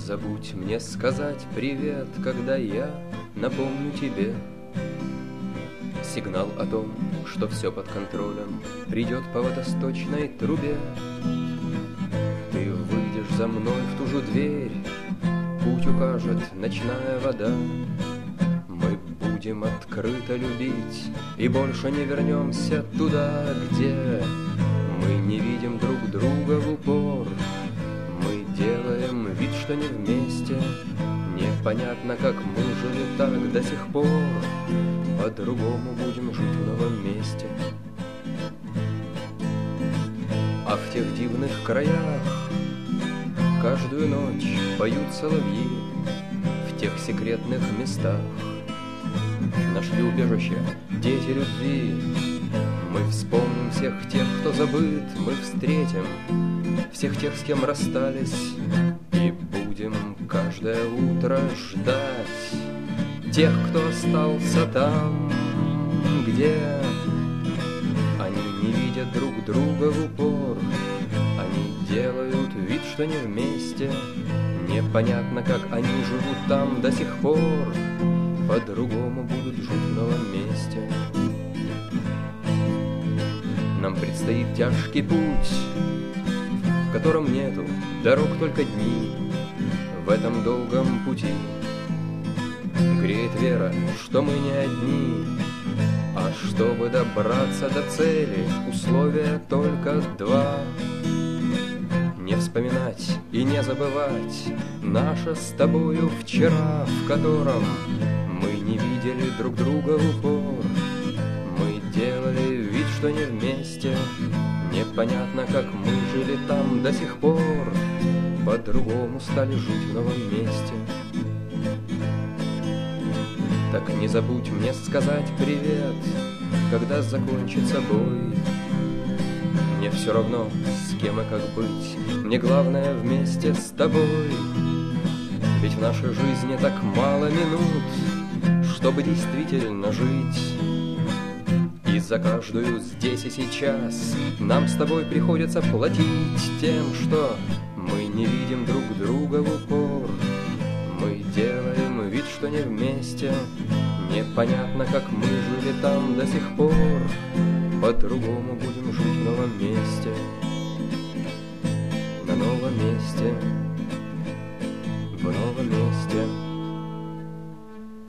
забудь мне сказать привет, когда я напомню тебе. Сигнал о том, что все под контролем, придет по водосточной трубе. Ты выйдешь за мной в ту же дверь, путь укажет ночная вода. Мы будем открыто любить и больше не вернемся туда, где мы не видим друг друга в упор. Мы делаем вид, что не вместе. Непонятно, как мы жили так до сих пор. По-другому будем жить в новом месте. А в тех дивных краях каждую ночь поют соловьи. В тех секретных местах нашли убежище дети любви. Мы вспомним всех тех, кто забыт. Мы встретим всех тех, с кем расстались. И будем каждое утро ждать тех, кто остался там, где они не видят друг друга в упор. Они делают вид, что не вместе. Непонятно, как они живут там до сих пор. По-другому будут жить в новом месте. Нам предстоит тяжкий путь, в котором нету дорог, только дни. В этом долгом пути греет вера, что мы не одни. А чтобы добраться до цели, условия только два: не вспоминать и не забывать наше с тобою вчера, в котором мы не видели друг друга в упор. Мы делали вид, что не вместе. Непонятно, как мы жили там до сих пор. По-другому стали жить в новом месте. Так не забудь мне сказать привет, когда закончится бой. Мне все равно, с кем и как быть. Мне главное вместе с тобой. Ведь в нашей жизни так мало минут, чтобы действительно жить. И за каждую здесь и сейчас нам с тобой приходится платить тем, что мы не видим друг друга в упор. Мы делаем вид, что не вместе. Непонятно, как мы жили там до сих пор. По-другому будем жить в новом месте. На новом месте. В новом месте.